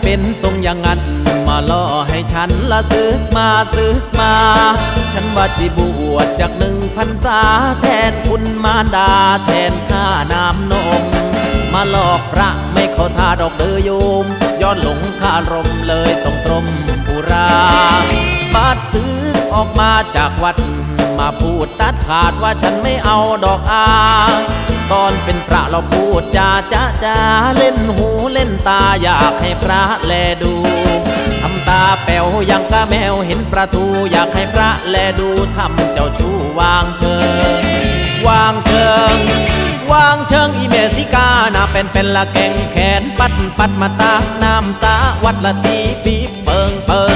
เป็นทรงอย่างนั้นมาล่อให้ฉันละซึกมาซึกมา ฉันว่าจิบวชจาก1 พรรษาแทนคุณมารดาแทนค่าน้ำนมมาหลอกพระไม่เข้าท่าดอกเดอโยมย้อนหลงคารมเลยต้องตรมปุราบาดซื้อออกมาจากวัดมาพูดตัดขาดว่าฉันไม่เอาดอกอาตอนเป็นพระเราพูดจาจ้าเล่นหูเล่นตาอยากให้พระแลดูทำตาแป๋วยังกะแมวเห็นประตูอยากให้พระแลดูทำเจ้าชู้วางเชิงวางเชิงวางเชิงอีเมสิกาหน้าเป็นละแกงแขนปัดมาตากน้ำสาวัดละทีปีเปิง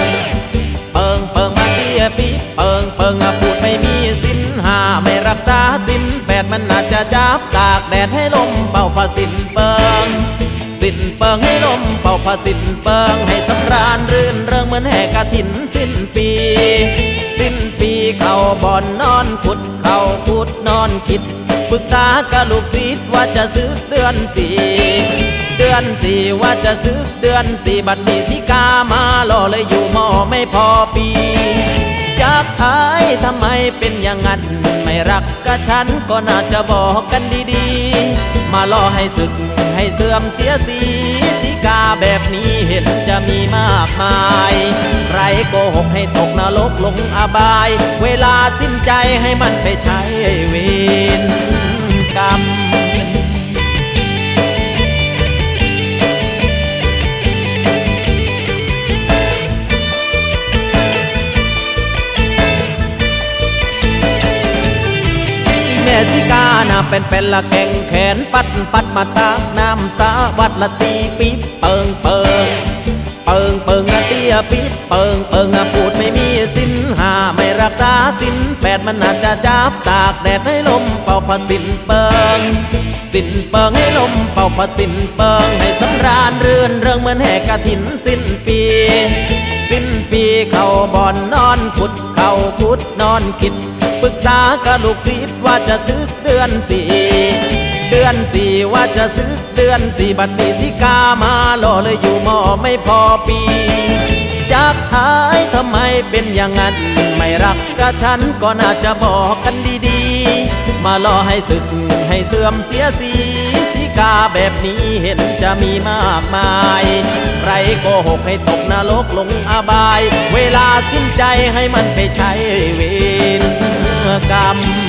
มาเสียปีเปิงพูดไม่มีศีล5ไม่รักษาศีล8มันอาจจะจับตากแดดให้ลมเป่าผ้าสิ้นเปิงให้ลมเป่าผ้าสิ้นเปิงให้สำราญรื่นเริงเหมือนแห่กฐินสิ้นปีเข้าบ่อนนอนขุดเข้าขุดนอนคิดปรึกษากับลูกศิษย์ว่าจะซึกเดือนสี่ว่าจะซึกเดือน4บัดนี้สิกามาล่อเลยอยู่หม้อไม่พอปีจากอายทำไมเป็นอย่างนั้นไม่รักกับฉันก็น่าจะบอกกันดีๆมาล่อให้ศึกให้เสื่อมเสียสีสิกาแบบนี้เห็นจะมีมากมายใครโกหกให้ตกนรกลงอบายเวลาสิ้นใจให้มันไปใช้เวรกรรมแม่สิกาหน้าเป็นละแกงแขนปัดมาตากน้ำสาวัดละตีปีเปิงอะเตี้ยปีเปิงพูดไม่มีศีล5ไม่รักษาศีล8มันอาจจะจับตากแดดให้ลมเป่าผ้าสิ้นเปิงให้ลมเป่าผ้าสิ้นเปิงให้สำราญรื่นเริงเหมือนแห่กฐินสิ้นปีเข้าบ่อนนอนขุดเข้าขุดนอนคิดปรึกษากับลูกศิษย์ว่าจะซึกเดือนสี่ว่าจะซึกเดือน4บัดนี้สิกามาล่อเลยอยู่หม้อไม่พอปีจากอายทำไมเป็นอย่างนั้นไม่รักกับฉันก็น่าจะบอกกันดีๆมาล่อให้ศึกให้เสื่อมเสียสีสิกาแบบนี้เห็นจะมีมากมายใครโกหกให้ตกนรกลงอบายเวลาสิ้นใจให้มันไปใช้เวรกรรม